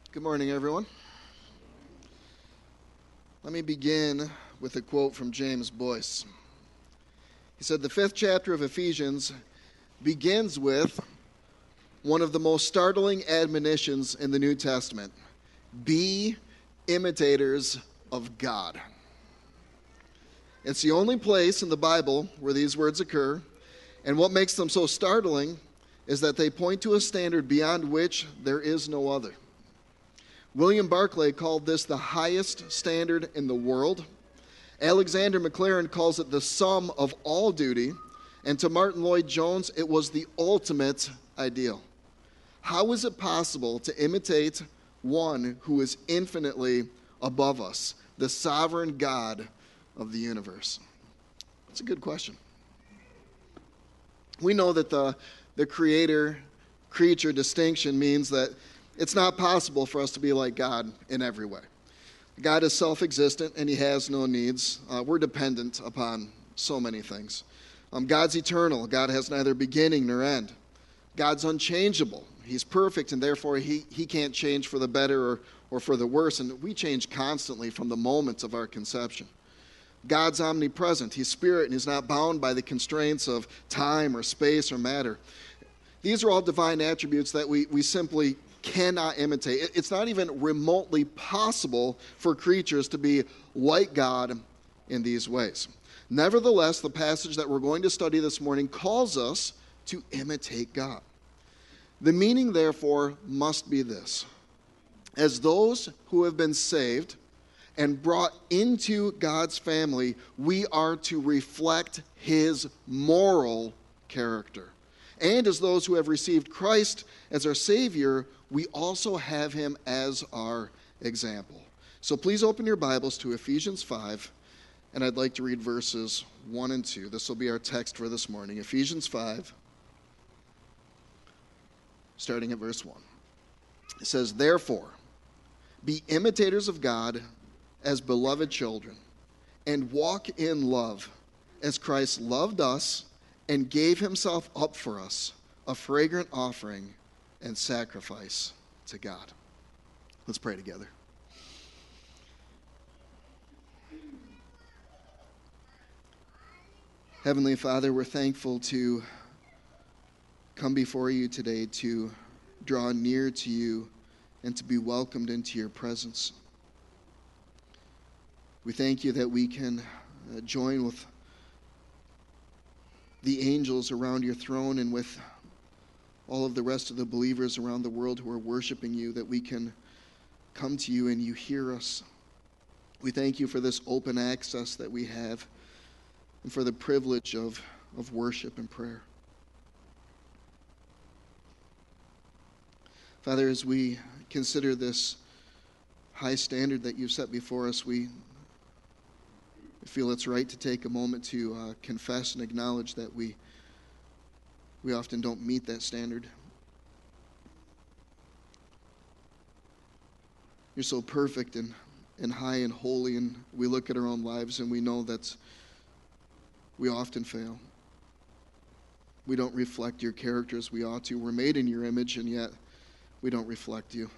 Good morning, everyone. Let me begin with a quote from James Boyce. He said, "The fifth chapter of Ephesians begins with one of the most startling admonitions in the New Testament. Be imitators of God." It's the only place in the Bible where these words occur, and what makes them so startling is that they point to a standard beyond which there is no other. William Barclay called this the highest standard in the world. Alexander Maclaren calls it the sum of all duty. And to Martin Lloyd-Jones, it was the ultimate ideal. How is it possible to imitate one who is infinitely above us, the sovereign God of the universe? That's a good question. We know that the creator-creature distinction means that it's not possible for us to be like God in every way. God is self-existent and he has no needs. We're dependent upon so many things. God's eternal. God has neither beginning nor end. God's unchangeable. He's perfect and therefore he can't change for the better or for the worse. And we change constantly from the moment of our conception. God's omnipresent. He's spirit and he's not bound by the constraints of time or space or matter. These are all divine attributes that we simply cannot imitate. It's not even remotely possible for creatures to be like God in these ways. Nevertheless, the passage that we're going to study this morning calls us to imitate God. The meaning, therefore, must be this: as those who have been saved and brought into God's family, we are to reflect his moral character. And as those who have received Christ as our Savior, we also have him as our example. So please open your Bibles to Ephesians 5, and I'd like to read verses 1 and 2. This will be our text for this morning. Ephesians 5, starting at verse 1. It says, "Therefore, be imitators of God as beloved children, and walk in love, as Christ loved us and gave himself up for us, a fragrant offering and sacrifice to God." Let's pray together. Heavenly Father, we're thankful to come before you today to draw near to you and to be welcomed into your presence. We thank you that we can join with the angels around your throne and with all of the rest of the believers around the world who are worshiping you, that we can come to you and you hear us. We thank you for this open access that we have and for the privilege of worship and prayer. Father, as we consider this high standard that you've set before us, we feel it's right to take a moment to confess and acknowledge that we often don't meet that standard. You're so perfect and high and holy, and we look at our own lives and we know that we often fail. We don't reflect your character as we ought to. We're made in your image, and yet we don't reflect you.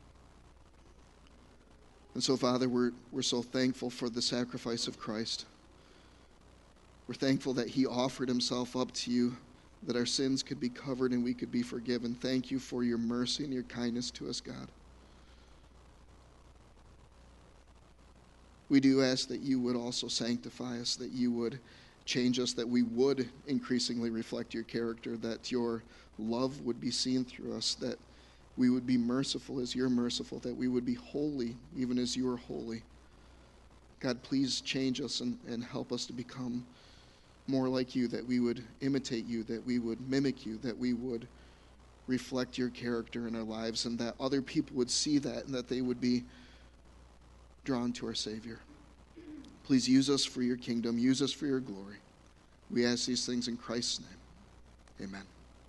And so, Father, we're so thankful for the sacrifice of Christ. We're thankful that he offered himself up to you, that our sins could be covered and we could be forgiven. Thank you for your mercy and your kindness to us, God. We do ask that you would also sanctify us, that you would change us, that we would increasingly reflect your character, that your love would be seen through us, that we would be merciful as you're merciful, that we would be holy even as you are holy. God, please change us and help us to become more like you, that we would imitate you, that we would mimic you, that we would reflect your character in our lives, and that other people would see that and that they would be drawn to our Savior. Please use us for your kingdom, use us for your glory. We ask these things in Christ's name. Amen.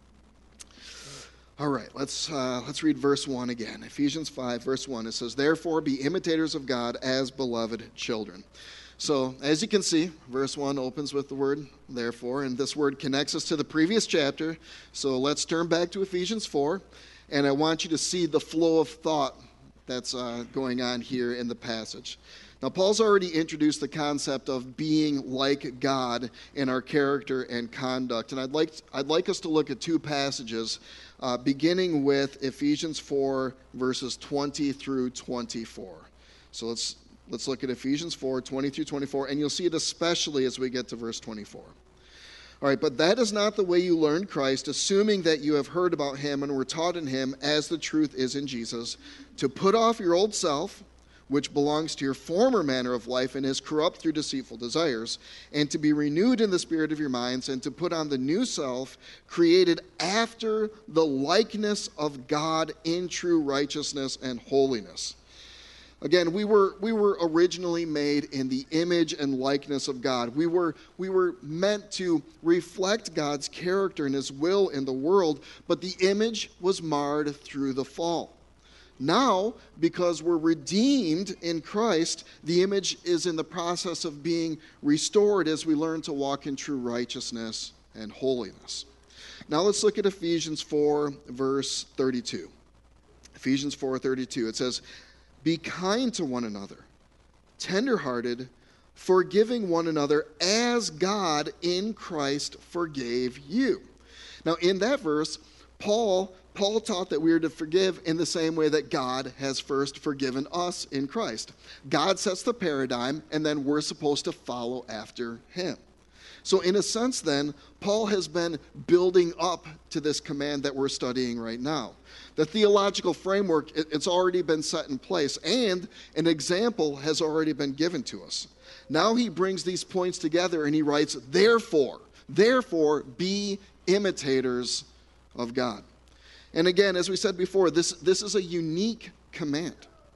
All right, let's read verse 1 again. Ephesians 5, verse 1. It says, "Therefore be imitators of God as beloved children." So, as you can see, verse 1 opens with the word therefore, and this word connects us to the previous chapter. So let's turn back to Ephesians 4, and I want you to see the flow of thought that's going on here in the passage. Now, Paul's already introduced the concept of being like God in our character and conduct, and I'd like us to look at two passages, beginning with Ephesians 4, verses 20 through 24. So let's look at Ephesians 4, 20 through 24, and you'll see it especially as we get to verse 24. All right, but that is not the way you learned Christ, assuming that you have heard about him and were taught in him as the truth is in Jesus, to put off your old self, which belongs to your former manner of life and is corrupt through deceitful desires, and to be renewed in the spirit of your minds, and to put on the new self, created after the likeness of God in true righteousness and holiness. Again, we were originally made in the image and likeness of God. We were meant to reflect God's character and his will in the world, but the image was marred through the fall. Now, because we're redeemed in Christ, the image is in the process of being restored as we learn to walk in true righteousness and holiness. Now let's look at Ephesians 4, verse 32. Ephesians 4:32. It says, "Be kind to one another, tenderhearted, forgiving one another as God in Christ forgave you." Now, in that verse, Paul taught that we are to forgive in the same way that God has first forgiven us in Christ. God sets the paradigm, and then we're supposed to follow after him. So in a sense then, Paul has been building up to this command that we're studying right now. The theological framework, it's already been set in place, and an example has already been given to us. Now he brings these points together and he writes, therefore be imitators of God. And again, as we said before, this is a unique command.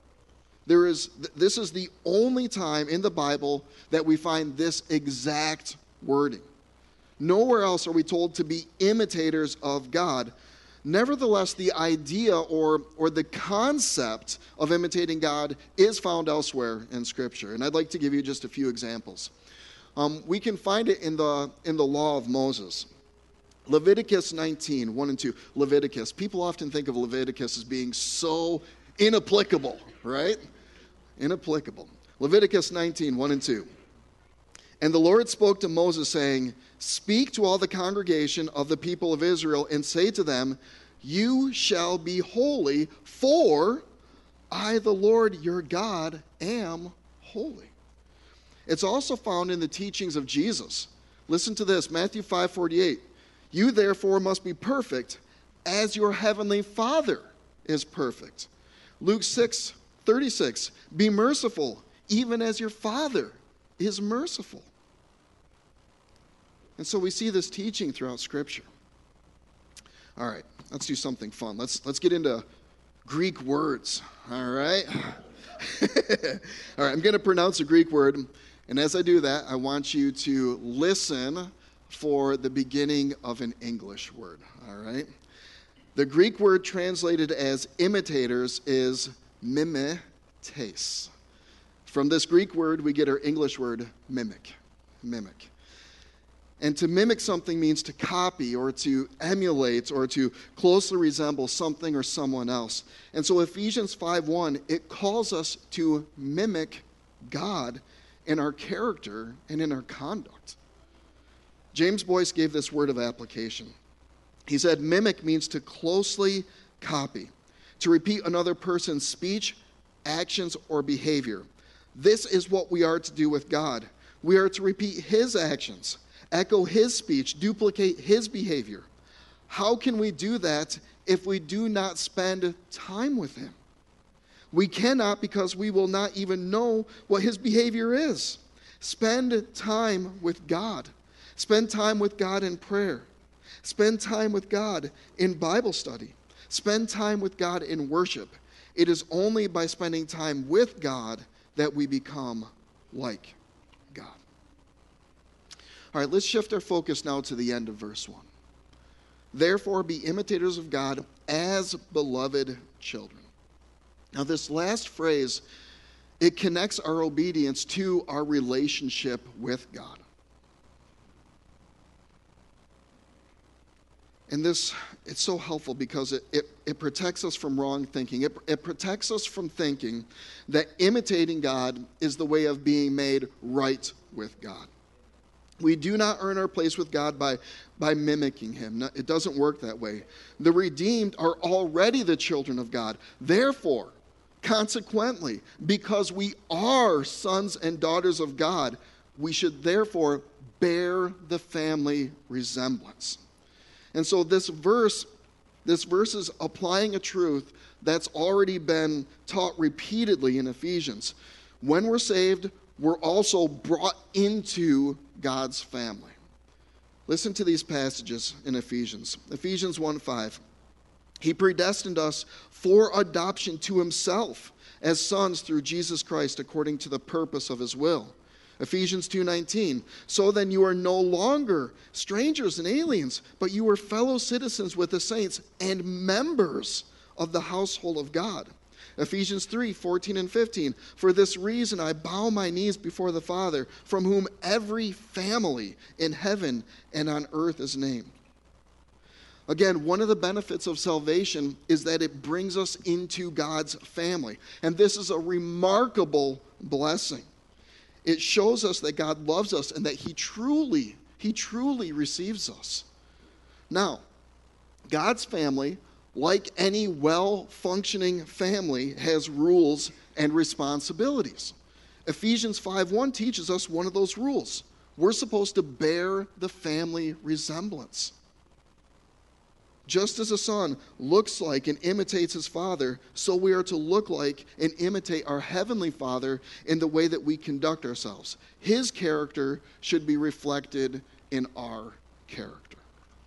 This is the only time in the Bible that we find this exact wording. Nowhere else are we told to be imitators of God. Nevertheless, the idea or the concept of imitating God is found elsewhere in Scripture. And I'd like to give you just a few examples. We can find it in the law of Moses. Leviticus 19, 1 and 2. Leviticus. People often think of Leviticus as being so inapplicable, right? Inapplicable. Leviticus 19, 1 and 2. "And the Lord spoke to Moses, saying, Speak to all the congregation of the people of Israel, and say to them, You shall be holy, for I, the Lord your God, am holy." It's also found in the teachings of Jesus. Listen to this, Matthew 5:48. "You therefore must be perfect, as your heavenly Father is perfect." Luke 6:36. "Be merciful, even as your Father is merciful." And so we see this teaching throughout Scripture. All right, let's do something fun. Let's get into Greek words. All right? All right, I'm going to pronounce a Greek word, and as I do that, I want you to listen for the beginning of an English word. All right? The Greek word translated as imitators is mimetes. From this Greek word, we get our English word mimic. Mimic. And to mimic something means to copy or to emulate or to closely resemble something or someone else. And so Ephesians 5:1, it calls us to mimic God in our character and in our conduct. James Boyce gave this word of application. He said, mimic means to closely copy, to repeat another person's speech, actions, or behavior. This is what we are to do with God. We are to repeat his actions, echo his speech, duplicate his behavior. How can we do that if we do not spend time with him? We cannot, because we will not even know what his behavior is. Spend time with God. Spend time with God in prayer. Spend time with God in Bible study. Spend time with God in worship. It is only by spending time with God that we become like God. All right, let's shift our focus now to the end of verse 1. Therefore, be imitators of God as beloved children. Now, this last phrase, it connects our obedience to our relationship with God. And this, it's so helpful because it protects us from wrong thinking. It protects us from thinking that imitating God is the way of being made right with God. We do not earn our place with God by mimicking him. No, it doesn't work that way. The redeemed are already the children of God. Therefore, consequently, because we are sons and daughters of God, we should therefore bear the family resemblance. And so this verse is applying a truth that's already been taught repeatedly in Ephesians. When we're saved, we're also brought into God's family. Listen to these passages in Ephesians. Ephesians 1:5. He predestined us for adoption to himself as sons through Jesus Christ according to the purpose of his will. Ephesians 2:19. So then you are no longer strangers and aliens, but you are fellow citizens with the saints and members of the household of God. Ephesians 3:14 and 15. For this reason I bow my knees before the Father, from whom every family in heaven and on earth is named. Again, one of the benefits of salvation is that it brings us into God's family. And this is a remarkable blessing. It shows us that God loves us and that he truly receives us. Now, God's family, like any well-functioning family, has rules and responsibilities. Ephesians 5:1 teaches us one of those rules. We're supposed to bear the family resemblance. Just as a son looks like and imitates his father, so we are to look like and imitate our heavenly Father in the way that we conduct ourselves. His character should be reflected in our character.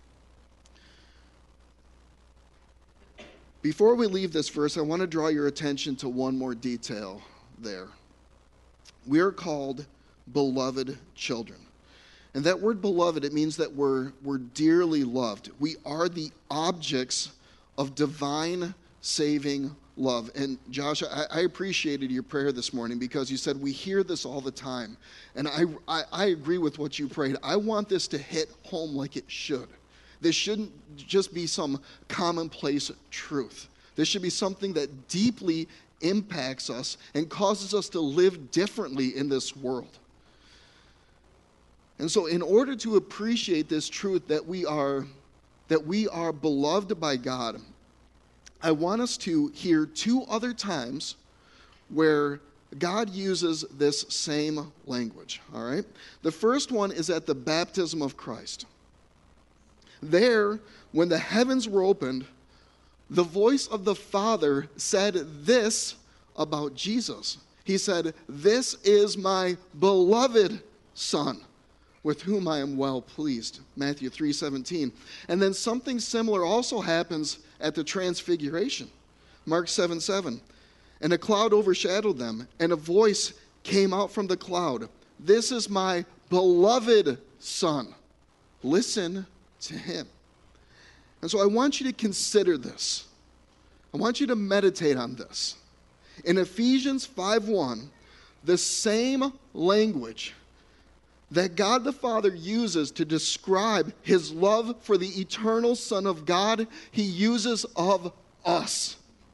Before we leave this verse, I want to draw your attention to one more detail there. We are called beloved children. And that word beloved, it means that we're dearly loved. We are the objects of divine saving love. And Josh, I appreciated your prayer this morning because you said we hear this all the time. And I agree with what you prayed. I want this to hit home like it should. This shouldn't just be some commonplace truth. This should be something that deeply impacts us and causes us to live differently in this world. And so in order to appreciate this truth that we are beloved by God, I want us to hear two other times where God uses this same language, all right? The first one is at the baptism of Christ. There, when the heavens were opened, the voice of the Father said this about Jesus. He said, "This is my beloved Son, with whom I am well pleased." Matthew 3:17. And then something similar also happens at the transfiguration. Mark 7:7. And a cloud overshadowed them, and a voice came out from the cloud. "This is my beloved Son. Listen to him." And so I want you to consider this. I want you to meditate on this. In Ephesians 5:1, the same language that God the Father uses to describe his love for the eternal Son of God, he uses of us.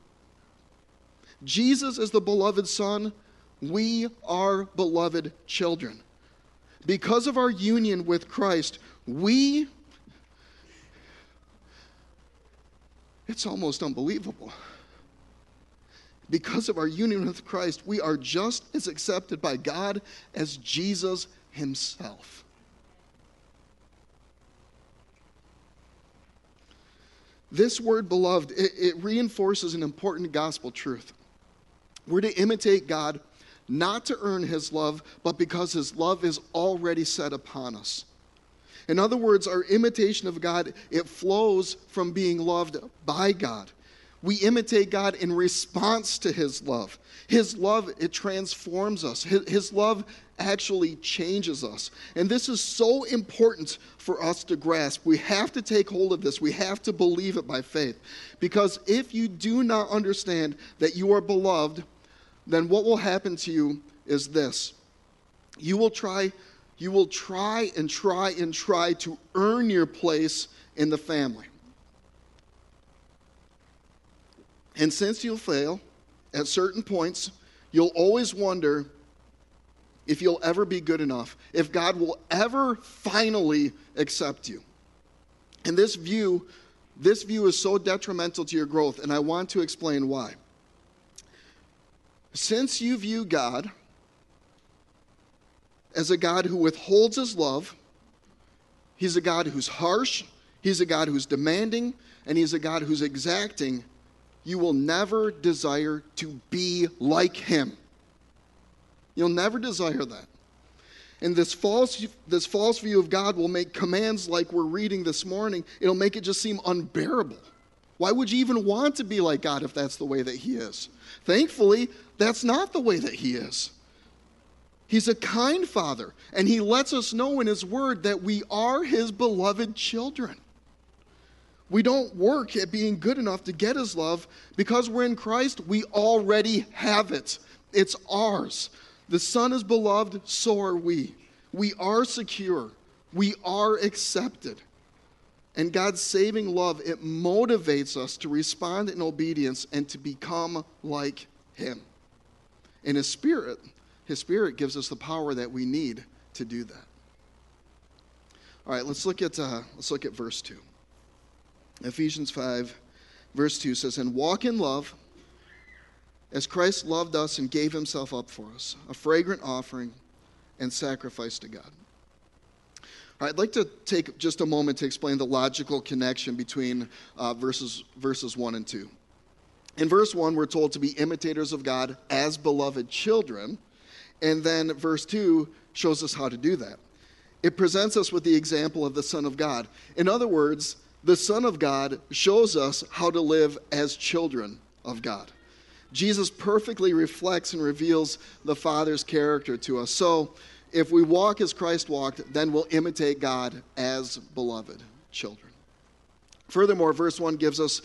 Jesus is the beloved Son. We are beloved children. Because of our union with Christ, it's almost unbelievable. Because of our union with Christ, we are just as accepted by God as Jesus himself. This word beloved, it reinforces an important gospel truth. We're to imitate God not to earn his love, but because his love is already set upon us. In other words, our imitation of God, it flows from being loved by God. We imitate God in response to his love. His love, it transforms us. His love actually changes us. And this is so important for us to grasp. We have to take hold of this. We have to believe it by faith. Because if you do not understand that you are beloved, then what will happen to you is this. You will try to earn your place in the family. And since you'll fail at certain points, you'll always wonder if you'll ever be good enough, if God will ever finally accept you. And this view is so detrimental to your growth, and I want to explain why. Since you view God as a God who withholds his love, he's a God who's harsh, he's a God who's demanding, and he's a God who's exacting, you will never desire to be like him. You'll never desire that. And this false view of God will make commands like we're reading this morning, it'll make it just seem unbearable. Why would you even want to be like God if that's the way that he is? Thankfully, that's not the way that he is. He's a kind father, and he lets us know in his word that we are his beloved children. We don't work at being good enough to get his love. Because we're in Christ, we already have it. It's ours. The Son is beloved, so are we. We are secure. We are accepted. And God's saving love, it motivates us to respond in obedience and to become like him. And his Spirit gives us the power that we need to do that. All right, let's look at verse 2. Ephesians 5, verse 2 says, "And walk in love, as Christ loved us and gave himself up for us, a fragrant offering and sacrifice to God." All right, I'd like to take just a moment to explain the logical connection between verses 1 and 2. In verse 1, we're told to be imitators of God as beloved children. And then verse 2 shows us how to do that. It presents us with the example of the Son of God. In other words, the Son of God shows us how to live as children of God. Jesus perfectly reflects and reveals the Father's character to us. So if we walk as Christ walked, then we'll imitate God as beloved children. Furthermore, verse 1 gives us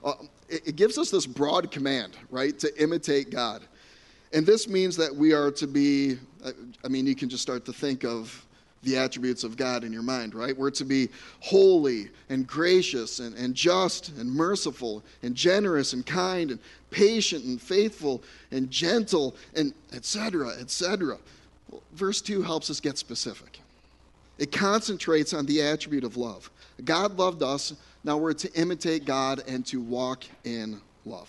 this broad command, right, to imitate God. And this means that we are to be, you can just start to think of the attributes of God in your mind, right? We're to be holy and gracious and just and merciful and generous and kind and patient and faithful and gentle and et cetera, et cetera. Well, verse 2 helps us get specific. It concentrates on the attribute of love. God loved us. Now we're to imitate God and to walk in love.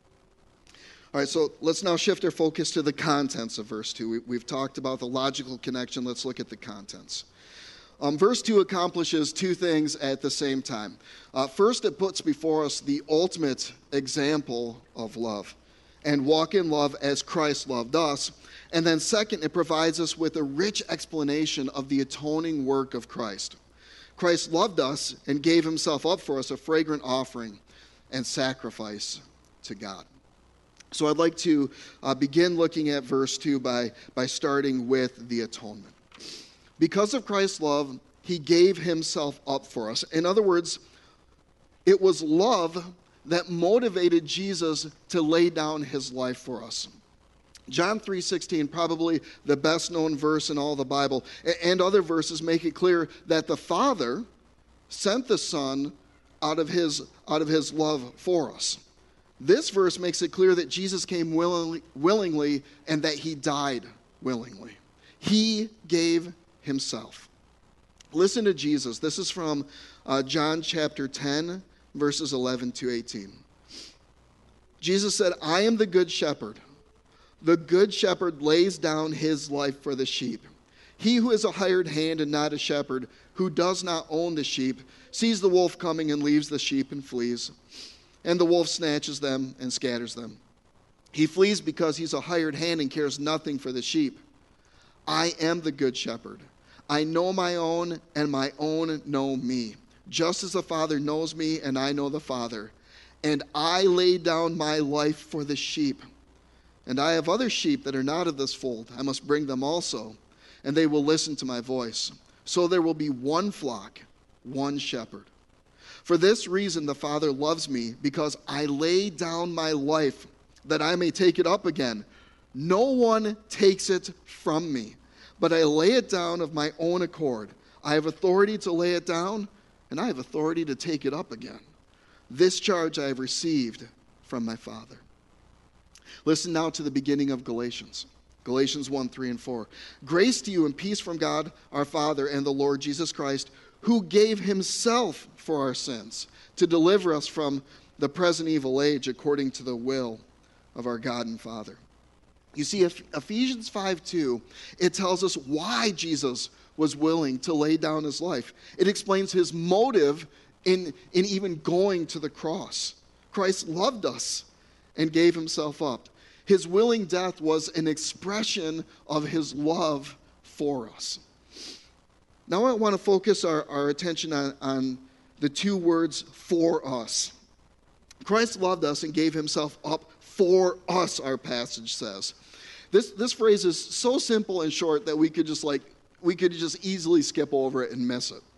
All right, so let's now shift our focus to the contents of verse 2. We've talked about the logical connection. Let's look at the contents. Verse 2 accomplishes two things at the same time. First, it puts before us the ultimate example of love, and walk in love as Christ loved us. And then second, it provides us with a rich explanation of the atoning work of Christ. Christ loved us and gave himself up for us, a fragrant offering and sacrifice to God. So I'd like to begin looking at verse 2 by starting with the atonement. Because of Christ's love, he gave himself up for us. In other words, it was love that motivated Jesus to lay down his life for us. John 3:16, probably the best known verse in all the Bible, and other verses make it clear that the Father sent the Son out of his love for us. This verse makes it clear that Jesus came willingly and that he died willingly. He gave himself. Listen to Jesus. This is from John chapter 10, verses 11 to 18. Jesus said, "I am the good shepherd. The good shepherd lays down his life for the sheep. He who is a hired hand and not a shepherd, who does not own the sheep, sees the wolf coming and leaves the sheep and flees. And the wolf snatches them and scatters them. He flees because he's a hired hand and cares nothing for the sheep. I am the good shepherd. I know my own, and my own know me, just as the Father knows me, and I know the Father. And I lay down my life for the sheep. And I have other sheep that are not of this fold. I must bring them also, and they will listen to my voice. So there will be one flock, one shepherd. For this reason the Father loves me, because I lay down my life that I may take it up again. No one takes it from me, but I lay it down of my own accord. I have authority to lay it down, and I have authority to take it up again. This charge I have received from my Father. Listen now to the beginning of Galatians. Galatians 1, 3, and 4. Grace to you and peace from God our Father and the Lord Jesus Christ, who gave himself for our sins to deliver us from the present evil age according to the will of our God and Father. You see, Ephesians 5:2, it tells us why Jesus was willing to lay down his life. It explains his motive in even going to the cross. Christ loved us and gave himself up. His willing death was an expression of his love for us. Now I want to focus our attention on the two words, for us. Christ loved us and gave himself up for us, our passage says. This phrase is so simple and short that we could just easily skip over it and miss it.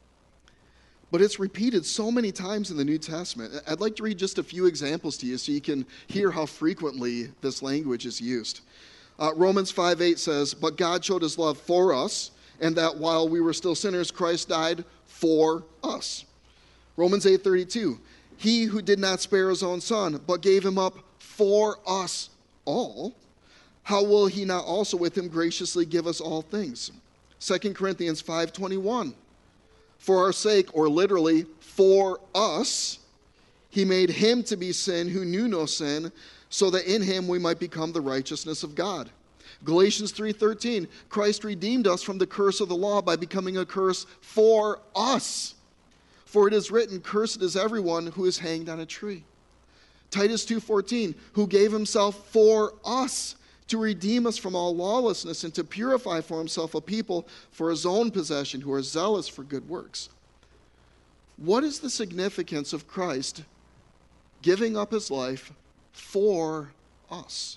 But it's repeated so many times in the New Testament. I'd like to read just a few examples to you so you can hear how frequently this language is used. Romans 5:8 says, but God showed his love for us, and that while we were still sinners, Christ died for us. Romans 8:32, he who did not spare his own son, but gave him up for us all, how will he not also with him graciously give us all things? 2 Corinthians 5:21, for our sake, or literally, for us, he made him to be sin who knew no sin, so that in him we might become the righteousness of God. Galatians 3:13, Christ redeemed us from the curse of the law by becoming a curse for us. For it is written, cursed is everyone who is hanged on a tree. Titus 2:14, who gave himself for us to redeem us from all lawlessness and to purify for himself a people for his own possession who are zealous for good works. What is the significance of Christ giving up his life for us?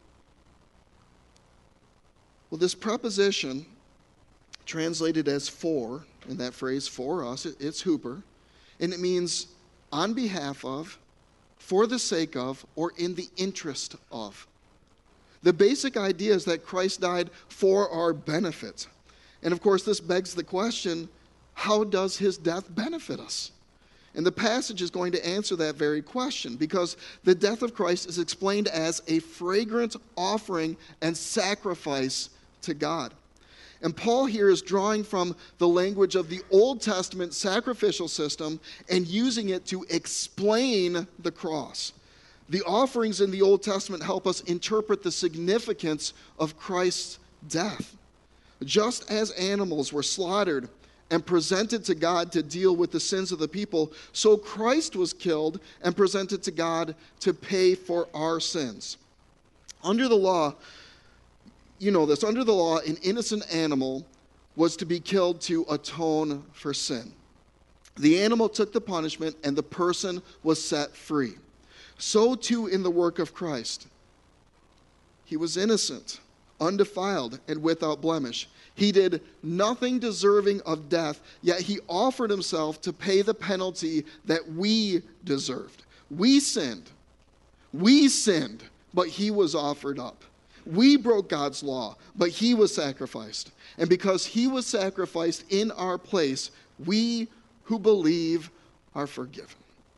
Well, this preposition, translated as for, in that phrase, for us, it's huper, and it means on behalf of, for the sake of, or in the interest of. The basic idea is that Christ died for our benefit. And of course, this begs the question, how does his death benefit us? And the passage is going to answer that very question, because the death of Christ is explained as a fragrant offering and sacrifice to God. And Paul here is drawing from the language of the Old Testament sacrificial system and using it to explain the cross. The offerings in the Old Testament help us interpret the significance of Christ's death. Just as animals were slaughtered and presented to God to deal with the sins of the people, so Christ was killed and presented to God to pay for our sins. Under the law, you know this, under the law, an innocent animal was to be killed to atone for sin. The animal took the punishment and the person was set free. So too in the work of Christ. He was innocent, undefiled, and without blemish. He did nothing deserving of death, yet he offered himself to pay the penalty that we deserved. We sinned, but he was offered up. We broke God's law, but he was sacrificed. And because he was sacrificed in our place, we who believe are forgiven.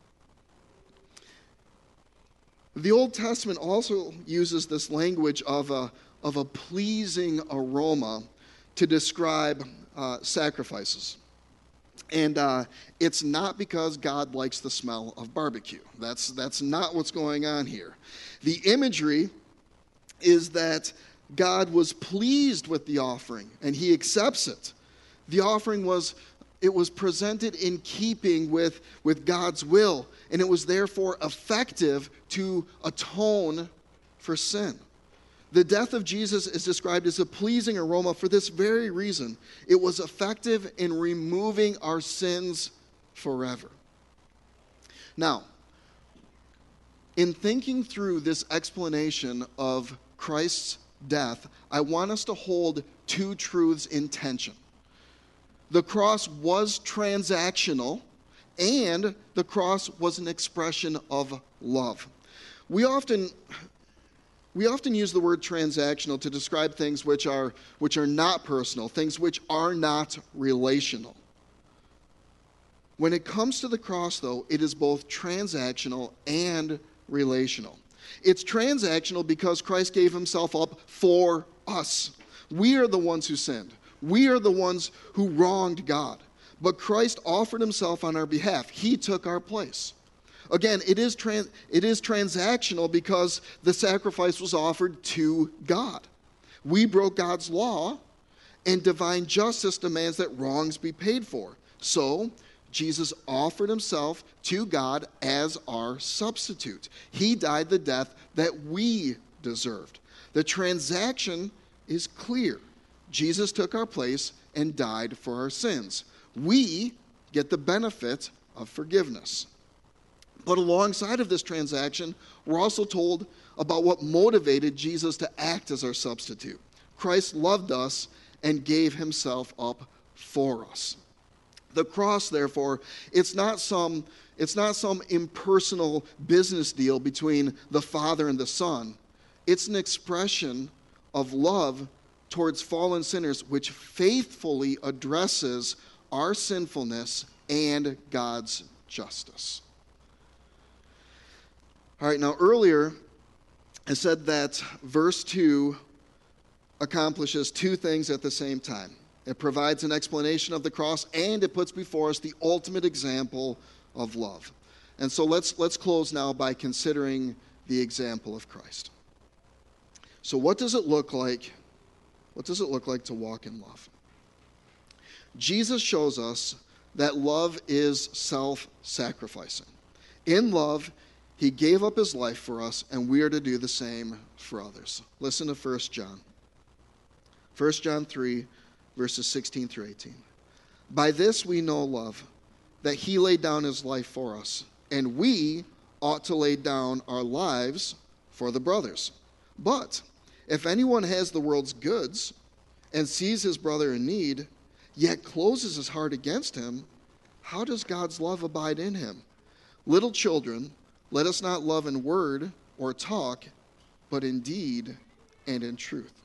The Old Testament also uses this language of a pleasing aroma to describe sacrifices. And it's not because God likes the smell of barbecue. That's not what's going on here. The imagery is that God was pleased with the offering, and he accepts it. The offering was presented in keeping with God's will, and it was therefore effective to atone for sin. The death of Jesus is described as a pleasing aroma for this very reason. It was effective in removing our sins forever. Now, in thinking through this explanation of Christ's death, I want us to hold two truths in tension. The cross was transactional, and the cross was an expression of love. We often use the word transactional to describe things which are not personal, things which are not relational. When it comes to the cross, though, it is both transactional and relational. It's transactional because Christ gave himself up for us. We are the ones who sinned. We are the ones who wronged God. But Christ offered himself on our behalf. He took our place. Again, it is transactional because the sacrifice was offered to God. We broke God's law, and divine justice demands that wrongs be paid for. So, Jesus offered himself to God as our substitute. He died the death that we deserved. The transaction is clear. Jesus took our place and died for our sins. We get the benefit of forgiveness. But alongside of this transaction, we're also told about what motivated Jesus to act as our substitute. Christ loved us and gave himself up for us. The cross, therefore, it's not some impersonal business deal between the Father and the Son. It's an expression of love towards fallen sinners, which faithfully addresses our sinfulness and God's justice. All right, now earlier I said that verse 2 accomplishes two things at the same time. It provides an explanation of the cross, and it puts before us the ultimate example of love. And so let's close now by considering the example of Christ. So what does it look like? What does it look like to walk in love? Jesus shows us that love is self-sacrificing. In love, he gave up his life for us, and we are to do the same for others. Listen to 1 John. 1 John 3, verses 16 through 18. By this we know love, that he laid down his life for us, and we ought to lay down our lives for the brothers. But if anyone has the world's goods and sees his brother in need, yet closes his heart against him, how does God's love abide in him? Little children, let us not love in word or talk, but in deed and in truth.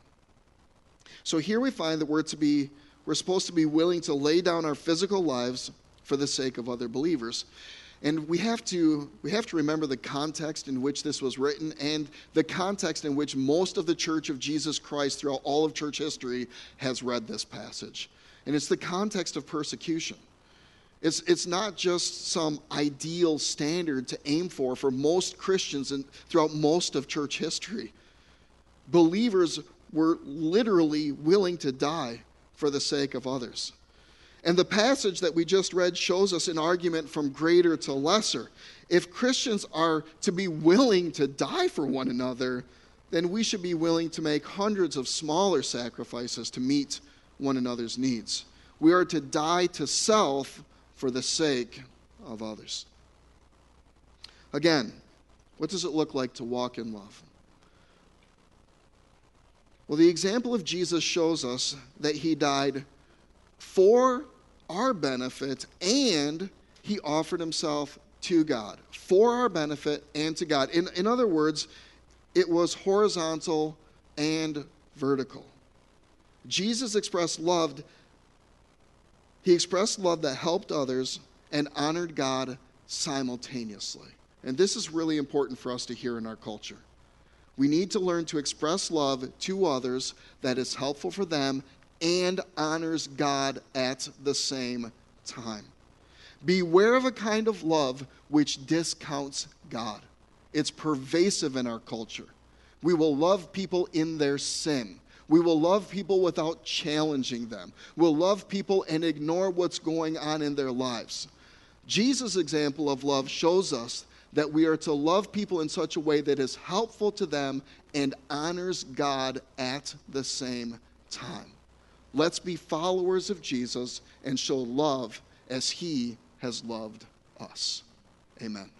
So here we find that we're supposed to be willing to lay down our physical lives for the sake of other believers. And we have to remember the context in which this was written and the context in which most of the Church of Jesus Christ throughout all of church history has read this passage. And it's the context of persecution. It's not just some ideal standard to aim for most Christians and throughout most of church history. Believers were literally willing to die for the sake of others. And the passage that we just read shows us an argument from greater to lesser. If Christians are to be willing to die for one another, then we should be willing to make hundreds of smaller sacrifices to meet one another's needs. We are to die to self for the sake of others. Again, what does it look like to walk in love? Well, the example of Jesus shows us that he died for our benefit, and he offered himself to God, for our benefit and to God. In other words, it was horizontal and vertical. Jesus expressed love. He expressed love that helped others and honored God simultaneously. And this is really important for us to hear in our culture. We need to learn to express love to others that is helpful for them and honors God at the same time. Beware of a kind of love which discounts God. It's pervasive in our culture. We will love people in their sin. We will love people without challenging them. We'll love people and ignore what's going on in their lives. Jesus' example of love shows us that we are to love people in such a way that is helpful to them and honors God at the same time. Let's be followers of Jesus and show love as he has loved us. Amen.